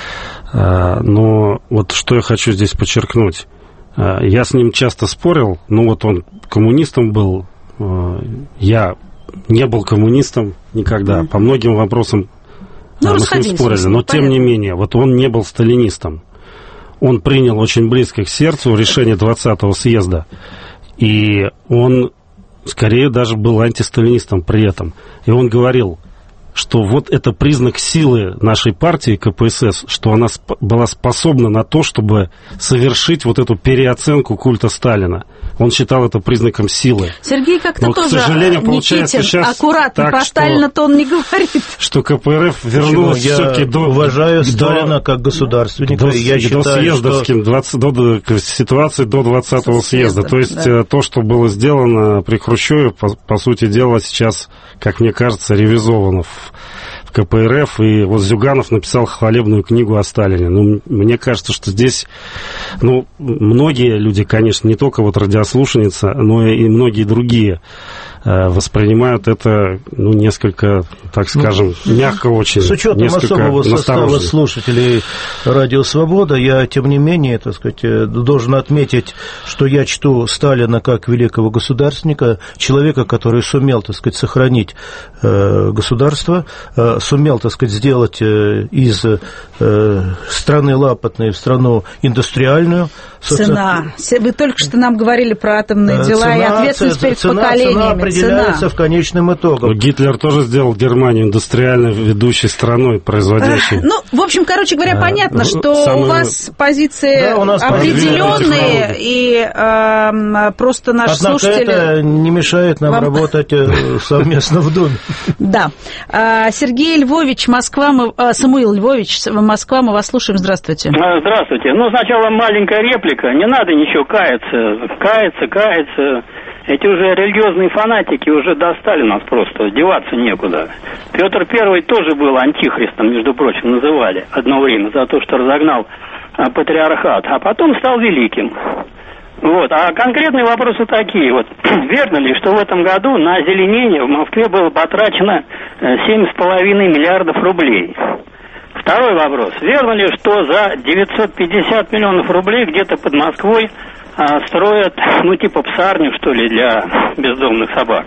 Но вот что я хочу здесь подчеркнуть. Я с ним часто спорил, ну вот он коммунистом был, я не был коммунистом никогда, по многим вопросам ну, мы с ним спорили, но тем не менее, вот он не был сталинистом. Он принял очень близко к сердцу решение двадцатого съезда, и он... скорее даже был антисталинистом при этом. И он говорил, что вот это признак силы нашей партии ка пэ эс эс, что она сп- была способна на то, чтобы совершить вот эту переоценку культа Сталина. Он считал это признаком силы. Сергей как-то но, тоже, к сожалению, получается Никитин, сейчас аккуратно, так, про Сталина-то он не говорит. Что ка пэ эр эф вернулась все-таки до... Я уважаю до, Сталина как государственника. До, я считаю, до съездовским, что... двадцать, до, до ситуации до двадцатого съезда. То есть да. то, что было сделано при Хрущеве, по, по сути дела, сейчас, как мне кажется, ревизовано в в ка пэ эр эф, и вот Зюганов написал хвалебную книгу о Сталине. Ну, мне кажется, что здесь, ну, многие люди, конечно, не только вот радиослушательница, но и многие другие э, воспринимают это, ну, несколько, так скажем, ну, мягко очень. С учетом особого состава слушателей Радио Свобода, я, тем не менее, так сказать, должен отметить, что я чту Сталина как великого государственника, человека, который сумел, так сказать, сохранить э, государство, э, сумел, так сказать, сделать из страны лапотной в страну индустриальную. Цена. Вы только что нам говорили про атомные дела цена, и ответственность перед цена, поколениями. Цена определяется цена. В конечном итоге. Гитлер тоже сделал Германию индустриально ведущей страной, производящей. Ну, в общем, короче говоря, понятно, что Самые... у вас позиции да, у нас определенные, и э, просто наш Однако слушатель... это не мешает нам Вам... работать совместно в Думе. Да. Сергей Львович, Москва, мы... Самуил Львович, Москва, мы вас слушаем. Здравствуйте. Здравствуйте. Ну, сначала маленькая реплика. Не надо ничего каяться. Каяться, каяться. Эти уже религиозные фанатики уже достали нас просто. Деваться некуда. Петр Первый тоже был антихристом, между прочим, называли одно время за то, что разогнал патриархат. А потом стал великим. Вот. А конкретные вопросы такие. Вот. Верно ли, что в этом году на озеленение в Москве было потрачено семь с половиной миллиардов рублей? Второй вопрос. Верно ли, что за девятьсот пятьдесят миллионов рублей где-то под Москвой а, строят, ну, типа псарню, что ли, для бездомных собак?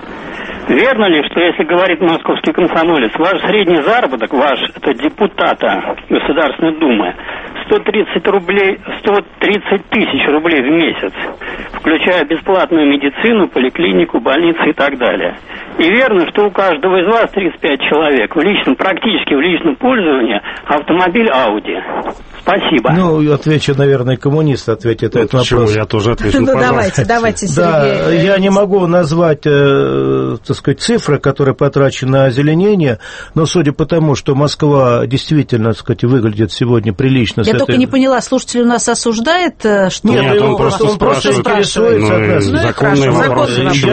Верно ли, что, если говорит московский комсомолец, ваш средний заработок, ваш, это депутата Государственной Думы, сто тридцать рублей, сто тридцать тысяч рублей в месяц, включая бесплатную медицину, поликлинику, больницы и так далее. И верно, что у каждого из вас тридцать пять человек в личном, практически в личном пользовании автомобиль Audi. Спасибо. Ну, отвечу, наверное, коммунист ответит ну, этот вопрос. Я тоже отвечу. Ну, давайте, давайте, Сергей. Да, я не могу назвать, э, так сказать, цифры, которые потрачены на озеленение, но судя по тому, что Москва действительно, так сказать, выглядит сегодня прилично. Я только этой... не поняла, слушатель у нас осуждает, что... Нет, Нет, он, он просто он спрашивает, просто интересуется от нас. Ну, законный вопрос.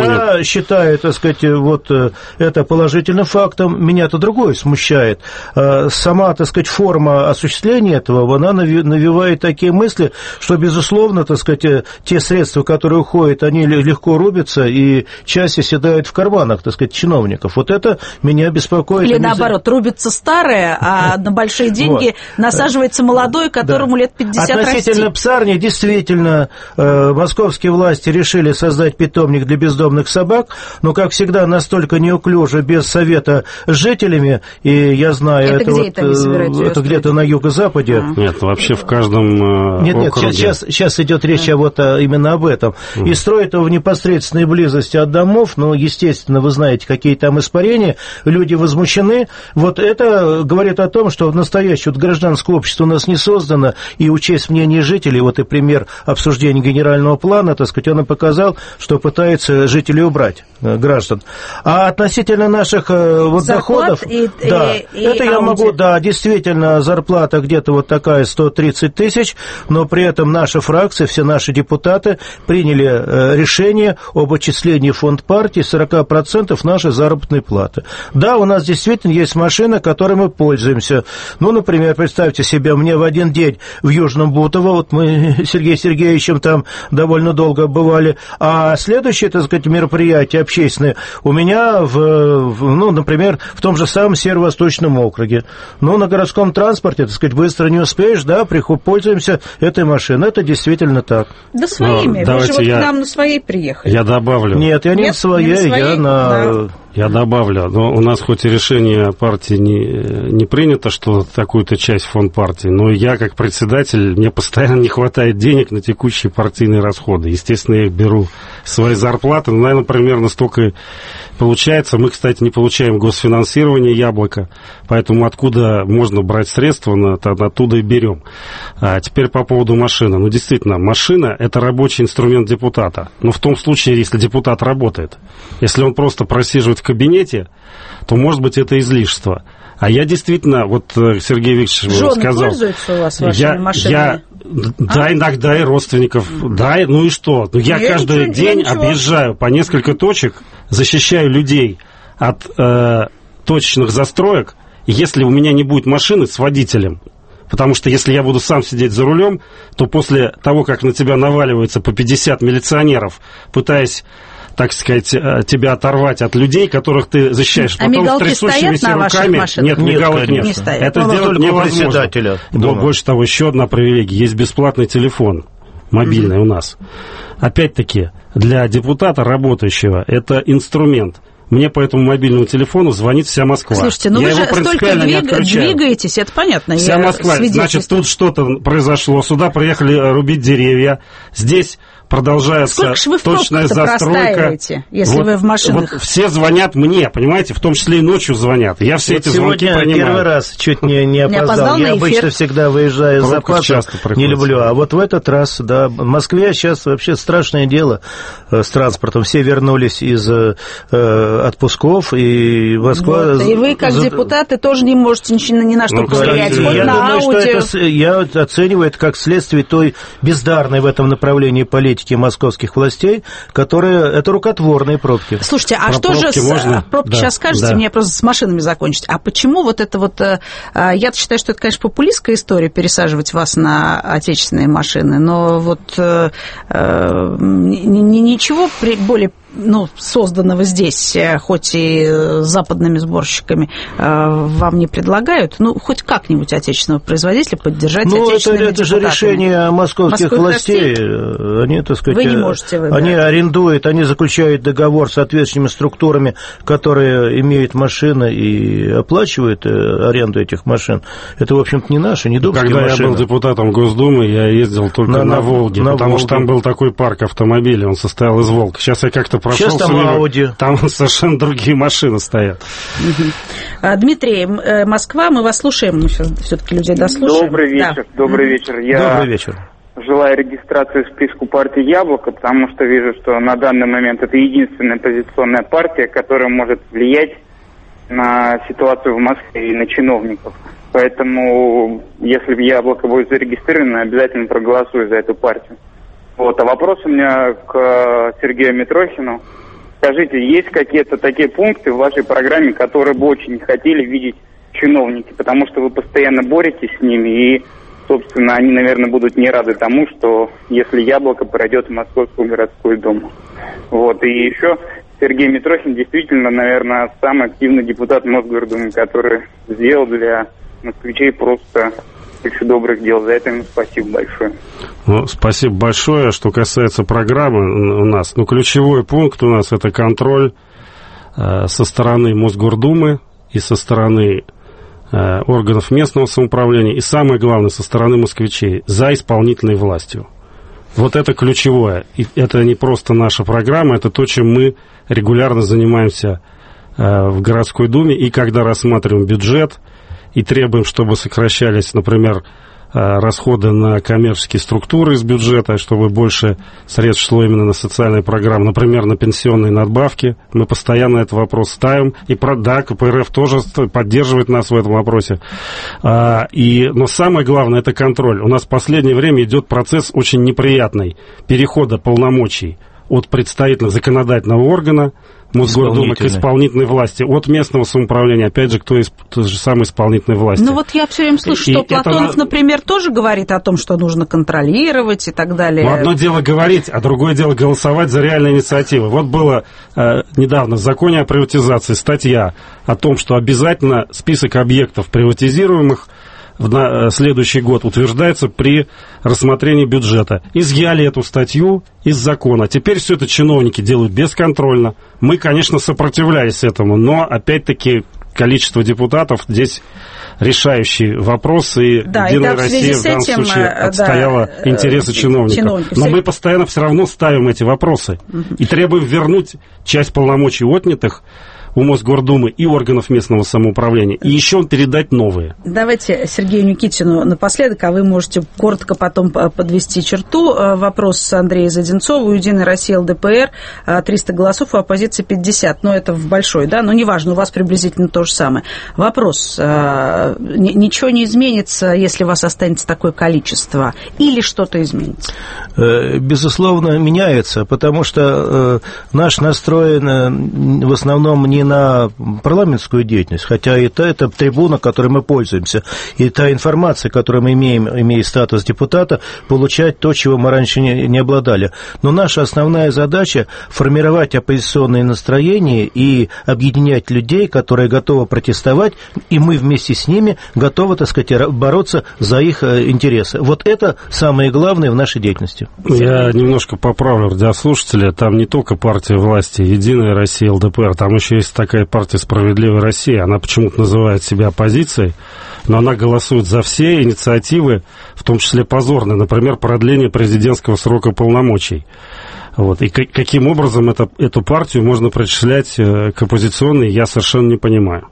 Я считаю, так сказать, вот это положительным фактом. Меня-то другое смущает. Сама, так сказать, форма осуществления этого, она навевает такие мысли, что, безусловно, так сказать, те средства, которые уходят, они легко рубятся и часть оседают в карманах, так сказать, чиновников. Вот это меня беспокоит. Или наоборот, рубится старое, а на большие деньги вот насаживается молодой, которому да. лет пятьдесят Относительно расти. Псарни, действительно, э, московские власти решили создать питомник для бездомных собак, но, как всегда, настолько неуклюже, без совета с жителями, и я знаю, это, это, где вот, это, это где-то на юго-западе. А. Нет, вообще в каждом э, Нет, нет, округе. сейчас, сейчас идет речь а. вот а, именно об этом. Mm. И строят его в непосредственной близости от домов, ну, естественно, вы знаете, какие там испарения, люди возмущены. Вот это говорит о том, что настоящее вот гражданское общество у нас не создано, и учесть мнение жителей, вот и пример обсуждения генерального плана, так сказать, он и показал, что пытаются жители убрать, граждан. А относительно наших вот зарплат доходов, и, да, и, и это я ауди. могу, да, действительно, зарплата где-то вот такая сто тридцать тысяч, но при этом наша фракция, все наши депутаты приняли решение об отчислении в фонд партии сорок процентов нашей заработной платы. Да, у нас действительно есть машина, которой мы пользуемся. Ну, например, представьте себе, мне в один день в Южном Бутово, вот мы с Сергеем Сергеевичем там довольно долго бывали, а следующее, так сказать, мероприятие общественное у меня, в, в, ну, например, в том же самом Северо-Восточном округе. Ну, на городском транспорте, так сказать, быстро не успеешь, да, приход, пользуемся этой машиной. Это действительно так. Да своими. Ну, вы же вот я, к нам на своей приехали. Я добавлю. Нет, я не на своей, не на своей, я на... Да. Я добавлю, но у нас хоть и решение партии не, не принято, что такую-то часть фонд партии, но я, как председатель, мне постоянно не хватает денег на текущие партийные расходы. Естественно, я их беру свои зарплаты, но, наверное, примерно столько получается. Мы, кстати, не получаем госфинансирование «Яблоко», поэтому откуда можно брать средства, оттуда и берем. А теперь по поводу машины. Ну, действительно, машина – это рабочий инструмент депутата. Но в том случае, если депутат работает. Если он просто просиживает в кабинете, то, может быть, это излишество. А я действительно, вот Сергей Викторович Жены сказал... пользуются у вас вашими я, машинами? Я, да, а? иногда и родственников. Mm. Да, ну и что? Ну, я, я каждый ничего, день объезжаю по несколько точек, защищаю людей от э, точечных застроек. И если у меня не будет машины с водителем, потому что если я буду сам сидеть за рулем, то после того, как на тебя наваливается по пятьдесят милиционеров, пытаясь, так сказать, тебя оторвать от людей, которых ты защищаешь. А потом с трясущимися руками... Нет, мигалок нет. Не стоят. Это сделать невозможно. Но больше того, еще одна привилегия. Есть бесплатный телефон мобильный mm-hmm. у нас. Опять-таки, для депутата работающего это инструмент. Мне по этому мобильному телефону звонит вся Москва. Слушайте, ну я вы же столько двиг... двигаетесь, это понятно. Вся Москва. Значит, тут что-то произошло. Сюда приехали рубить деревья. Здесь продолжается точная застройка. Если вот, вы в машинах? Вот все звонят мне, понимаете, в том числе и ночью звонят. Я все вот эти звонки принимаю. Сегодня первый раз чуть не, не опоздал. Не опоздал. Я обычно всегда выезжаю с запасом, не люблю. А вот в этот раз, да, в Москве сейчас вообще страшное дело с транспортом. Все вернулись из э, отпусков, и Москва... Вот, и вы, как За... депутаты, тоже не можете ничего, ни на что ну, повлиять. Хоть я на думаю, аудио. Что это, я оцениваю это как следствие той бездарной в этом направлении политики московских властей, которые... Это рукотворные пробки. Слушайте, а Про что же... С... Можно? Пробки да, сейчас скажете, да. Мне просто с машинами закончить. А почему вот это вот... Я считаю, что это, конечно, популистская история, пересаживать вас на отечественные машины, но вот э, э, ничего более... ну, созданного здесь, хоть и западными сборщиками, вам не предлагают? Ну, хоть как-нибудь отечественного производителя поддержать ну, отечественными это, это же решение московских Москвы властей. властей. Они, так сказать, Вы не можете выбирать. Они арендуют, они заключают договор с соответствующими структурами, которые имеют машины и оплачивают аренду этих машин. Это, в общем-то, не наши, не думские Когда машины. я был депутатом Госдумы, я ездил только на, на, на Волге, на потому Волге. Что там был такой парк автомобилей, он состоял из Волг. Сейчас я как-то прошел. Сейчас там Ауди. Там совершенно другие машины стоят. Угу. Дмитрий, Москва, мы вас слушаем, мы сейчас все-таки людей дослушаем. Добрый вечер, да. добрый вечер. Я добрый вечер. Желаю регистрации в списку партии «Яблоко», потому что вижу, что на данный момент это единственная оппозиционная партия, которая может влиять на ситуацию в Москве и на чиновников. Поэтому, если «Яблоко» будет зарегистрировано, обязательно проголосую за эту партию. Вот, а вопрос у меня к Сергею Митрохину. Скажите, есть какие-то такие пункты в вашей программе, которые бы очень хотели видеть чиновники, потому что вы постоянно боретесь с ними, и, собственно, они, наверное, будут не рады тому, что если Яблоко пройдет в Московскую городскую думу. Вот, и еще Сергей Митрохин действительно, наверное, самый активный депутат Мосгордумы, который сделал для москвичей просто кучу добрых дел. За это ему спасибо большое. Ну, спасибо большое. Что касается программы у нас, ну, ключевой пункт у нас — это контроль э, со стороны Мосгордумы и со стороны э, органов местного самоуправления, и самое главное, со стороны москвичей за исполнительной властью. Вот это ключевое. И это не просто наша программа, это то, чем мы регулярно занимаемся э, в городской думе, и когда рассматриваем бюджет и требуем, чтобы сокращались, например, расходы на коммерческие структуры из бюджета, чтобы больше средств шло именно на социальные программы, например, на пенсионные надбавки. Мы постоянно этот вопрос ставим. И, да, КПРФ тоже поддерживает нас в этом вопросе. И, но самое главное — это контроль. У нас в последнее время идет процесс очень неприятный перехода полномочий от представительного законодательного органа Мосгордумы к исполнительной власти, от местного самоуправления, опять же, к той, той же самой исполнительной власти. Ну вот я все время слышу, что и Платонов, это... например, тоже говорит о том, что нужно контролировать и так далее. Ну, одно дело говорить, а другое дело голосовать за реальные инициативы. Вот было э, недавно в законе о приватизации статья о том, что обязательно список объектов приватизируемых в на следующий год утверждается при рассмотрении бюджета. Изъяли эту статью из закона. Теперь все это чиновники делают бесконтрольно. Мы, конечно, сопротивлялись этому, но, опять-таки, количество депутатов здесь решающий вопрос, и да, Единая и да, Россия в, в данном этим, случае отстояла да, интересы чиновников. чиновников. Но мы постоянно все равно ставим эти вопросы угу. и требуем вернуть часть полномочий отнятых у Мосгордумы и органов местного самоуправления, и еще передать новые. Давайте Сергею Никитину напоследок, а вы можете коротко потом подвести черту. Вопрос Андрея Заденцова. У Единой России ЛДПР триста голосов, у оппозиции пятьдесят. Но это в большой, да? Но неважно, у вас приблизительно то же самое. Вопрос. Ничего не изменится, если у вас останется такое количество? Или что-то изменится? Безусловно, меняется, потому что наш настроен в основном не на парламентскую деятельность, хотя и та, это трибуна, которой мы пользуемся, и та информация, которую мы имеем, имея статус депутата, получать то, чего мы раньше не, не обладали. Но наша основная задача – формировать оппозиционные настроения и объединять людей, которые готовы протестовать, и мы вместе с ними готовы, так сказать, бороться за их интересы. Вот это самое главное в нашей деятельности. Я немножко поправлю радиослушателя. Там не только партия власти, Единая Россия, ЛДПР, там еще есть такая партия «Справедливая Россия». Она почему-то называет себя оппозицией, но она голосует за все инициативы, в том числе позорные, например, продление президентского срока полномочий. Вот. И к- каким образом это, эту партию можно причислять к оппозиционной, я совершенно не понимаю.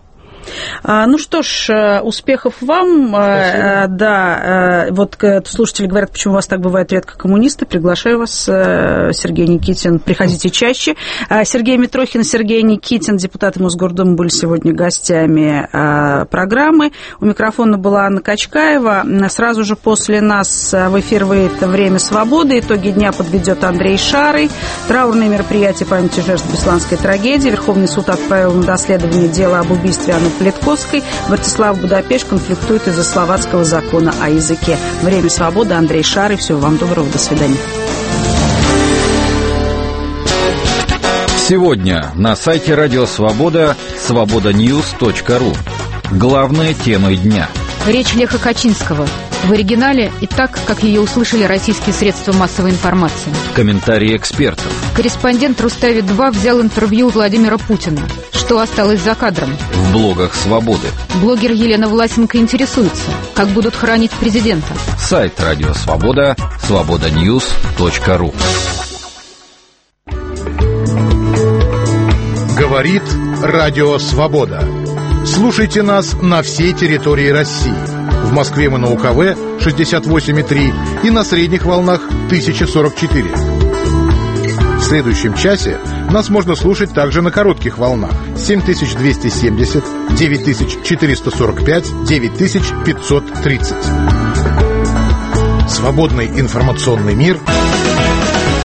Ну что ж, успехов вам. Спасибо. Да, вот слушатели говорят, почему у вас так бывает редко коммунисты. Приглашаю вас, Сергей Никитин, приходите чаще. Сергей Митрохин, Сергей Никитин, депутаты Мосгордумы, были сегодня гостями программы. У микрофона была Анна Качкаева. Сразу же после нас в эфир выйдет «Время свободы». Итоги дня подведет Андрей Шарый. Траурные мероприятия памяти жертв Бесланской трагедии. Верховный суд отправил на доследование дела об убийстве Анны Политковской. Братислав Будапешт конфликтует из-за словацкого закона о языке. «Время свободы», Андрей Шарый. Всего вам доброго. До свидания. Сегодня на сайте Радио Свобода свобода ньюс точка ру. Главные темы дня. Речь Леха Качинского. В оригинале и так, как ее услышали российские средства массовой информации. Комментарии экспертов. Корреспондент Рустави два взял интервью у Владимира Путина. Что осталось за кадром? В блогах «Свободы». Блогер Елена Власенко интересуется, как будут хранить президента. Сайт Радио Свобода свобода ньюс точка ру. Говорит Радио Свобода. Слушайте нас на всей территории России. В Москве мы на УКВ шестьдесят восемь и три и на средних волнах тысяча сорок четыре. В следующем часе нас можно слушать также на коротких волнах семь тысяч двести семьдесят, девять тысяч четыреста сорок пять, девять тысяч пятьсот тридцать. Свободный информационный мир